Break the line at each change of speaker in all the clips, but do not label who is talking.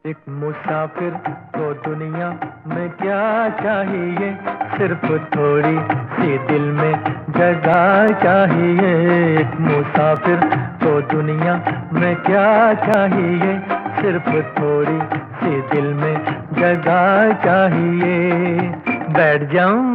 एक मुसाफिर को दुनिया में क्या चाहिए, सिर्फ थोड़ी सी दिल में जगह चाहिए। एक मुसाफिर को दुनिया में क्या चाहिए, सिर्फ थोड़ी सी दिल में जगह चाहिए। बैठ जाऊं?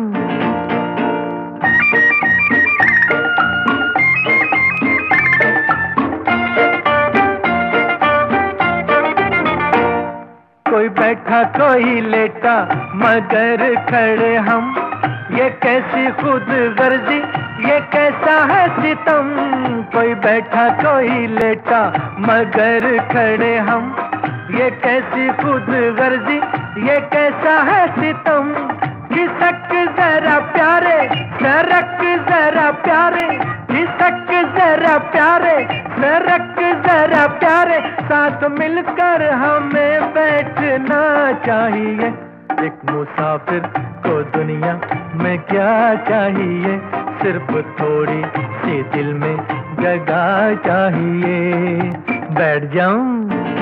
कोई बैठा कोई लेटा मगर खड़े हम, ये कैसी खुद गर्जी, ये कैसा है सितम। कोई बैठा कोई लेटा मगर खड़े हम, ये कैसी खुद गर्जी, ये कैसा है सितम। खिसक जरा प्यारे, सरक जरा प्यारे, खिसक जरा प्यारे, सरक जरा प्यारे, साथ मिलकर हमें बैठना चाहिए। एक मुसाफिर को दुनिया में क्या चाहिए, सिर्फ थोड़ी सी दिल में जगह चाहिए। बैठ जाऊं?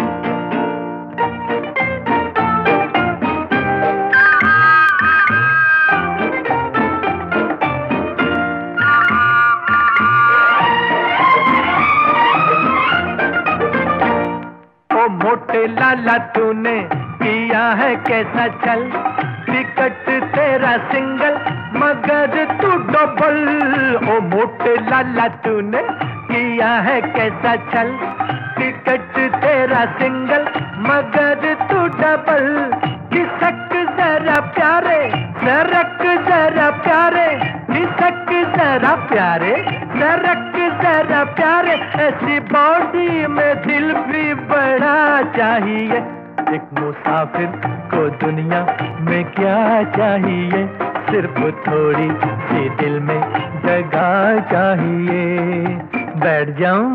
मोटे लाला तूने किया है कैसा छल, टिकट तेरा सिंगल मगर तू डबल। ओ मोटे लाला तूने किया है कैसा छल, टिकट तेरा सिंगल मगर तू डबल। खिसक जरा प्यारे, सरक जरा प्यारे, खिसक जरा प्यारे, सरक जरा प्यारे, ऐसी बॉडी में दिल भी बड़ा चाहिए। एक मुसाफिर को दुनिया में क्या चाहिए, सिर्फ थोड़ी सी दिल में जगह चाहिए। बैठ जाऊं?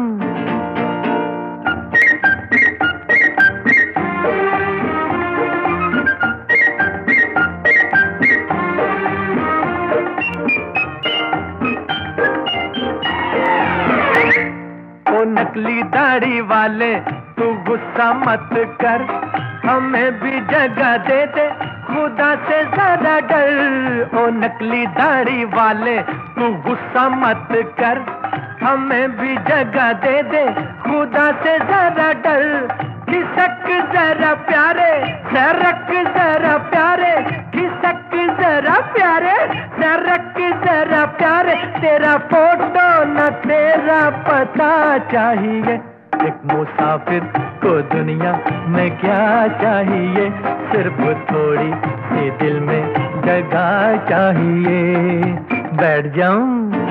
नकली दाढ़ी वाले तू गुस्सा मत कर, हमें भी जगह दे दे, खुदा से ज्यादा डर। ओ नकली दाढ़ी वाले तू गुस्सा मत कर, हमें भी जगह दे दे, खुदा से ज्यादा डर। खिसक जरा प्यारे, सरक जरा प्यारे, खिसक जरा प्यारे, सरक जरा प्यारे, तेरा फोटो न तेरा पता चाहिए। एक मुसाफिर को दुनिया में क्या चाहिए, सिर्फ थोड़ी सी दिल में जगह चाहिए। बैठ जाऊं?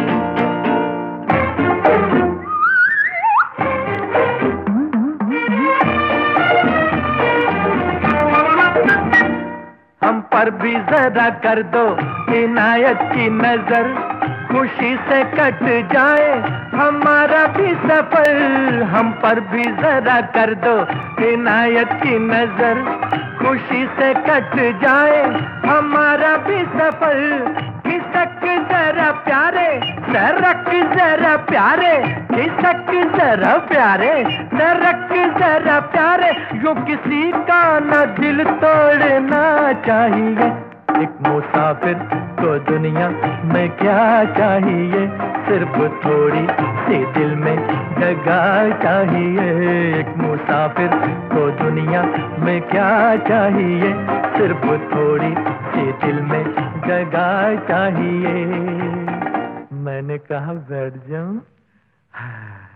हम पर भी जरा कर दो इनायत की नजर, खुशी से कट जाए हमारा भी सफर। हम पर भी जरा कर दो इनायत की नजर, खुशी से कट जाए हमारा भी सफर। खिसक जरा प्यारे, सरक जरा प्यारे, खिसक जरा प्यारे, सरक जरा प्यारे, यूं किसी का न दिल तोड़ना चाहिए। एक मुसाफिर को दुनिया में क्या चाहिए, सिर्फ थोड़ी सी दिल में जगह चाहिए। एक मुसाफिर को दुनिया में क्या चाहिए, सिर्फ थोड़ी सी दिल में जगह चाहिए। मैंने कहा बैठ जाऊं?